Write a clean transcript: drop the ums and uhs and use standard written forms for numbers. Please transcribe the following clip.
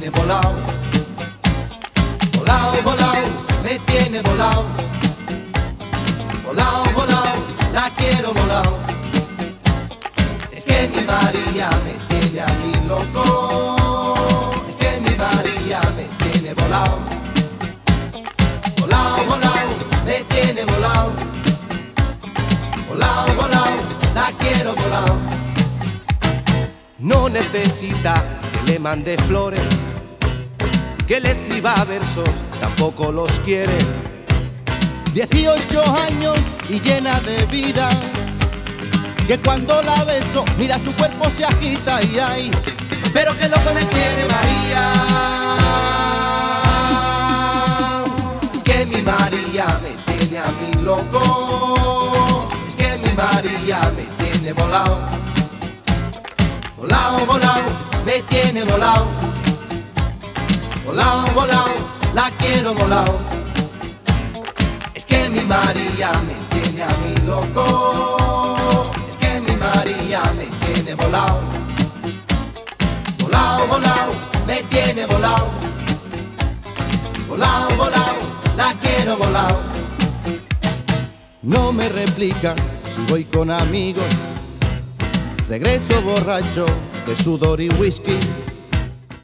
tiene volado. Volao, volao, me tiene volao. Volao, volao, la quiero volao. Es que mi María me tiene a mí loco. Es que mi María me tiene volao. Volao, volao, me tiene volao. Volao, volao, la quiero volao. No necesita que le mande flores, que le escriba versos, tampoco los quiere. 18 años y llena de vida, que cuando la beso, mira su cuerpo se agita y ay, pero que loco me tiene María. Es que mi María me tiene a mí loco. Es que mi María me tiene volao. Volao, volao, me tiene volao. Volao, volao, la quiero volao. Es que mi María me tiene a mí loco. Es que mi María me tiene volao. Volao, volao, me tiene volao. Volao, volao, la quiero volao. No me replica si voy con amigos. Regreso borracho de sudor y whisky.